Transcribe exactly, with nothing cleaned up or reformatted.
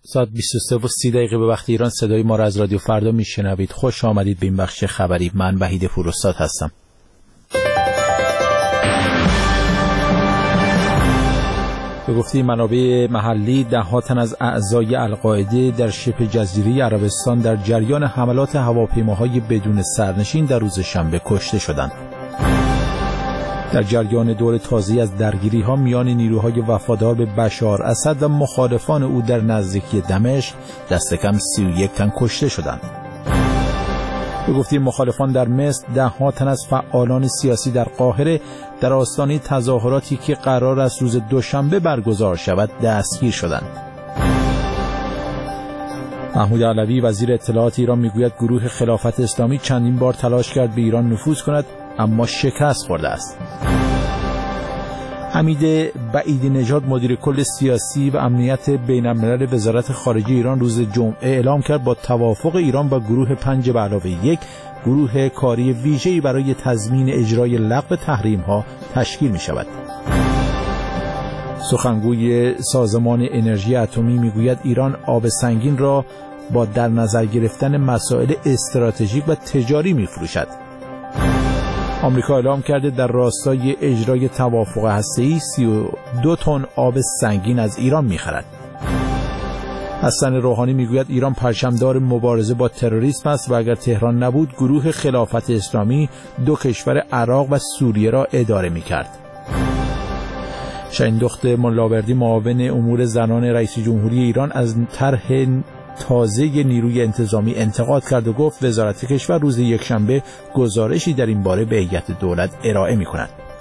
ساعت بیست و سه و سی دقیقه به وقت ایران صدای ما را از رادیو فردا میشنوید. خوش آمدید به این بخش خبری. من وحید پوراستاد هستم. به گفته منابع محلی، ده ها تن از اعضای القاعده در شبه جزیره عربستان در جریان حملات هواپیماهای بدون سرنشین در روز شنبه کشته شدند. در جریان دور تازه‌ای از درگیری‌ها میان نیروهای وفادار به بشار اسد و مخالفان او در نزدیکی دمشق، دست کم سی و یک تن کشته شدند. به گفته مخالفان در مصر، ده ها تن از فعالان سیاسی در قاهره در آستانه تظاهراتی که قرار است روز دوشنبه برگزار شود دستگیر شدند. محمود علوی وزیر اطلاعات ایران میگوید گروه خلافت اسلامی چندین بار تلاش کرد به ایران نفوذ کند اما شکست خورده است. حمید بعیدی نژاد مدیر کل سیاسی و امنیت بین الملل وزارت خارجه ایران روز جمعه اعلام کرد با توافق ایران با گروه پنج به علاوه یک گروه کاری ویژه‌ای برای تضمین اجرای لغو تحریم‌ها تشکیل می شود. سخنگوی سازمان انرژی اتمی میگوید ایران آب سنگین را با در نظر گرفتن مسائل استراتژیک و تجاری می‌فروشد. آمریکا اعلام کرده در راستای اجرای توافق هسته‌ای سی و دو تن آب سنگین از ایران می‌خرد. حسن روحانی میگوید ایران پرچمدار مبارزه با تروریسم است و اگر تهران نبود گروه خلافت اسلامی دو کشور عراق و سوریه را اداره می‌کرد. شاهین دخت ملاوردی معاون امور زنان رئیس جمهوری ایران از طرح تازه نیروی انتظامی انتقاد کرد و گفت وزارت کشور روز یکشنبه گزارشی در این باره به هیئت دولت ارائه می‌کند.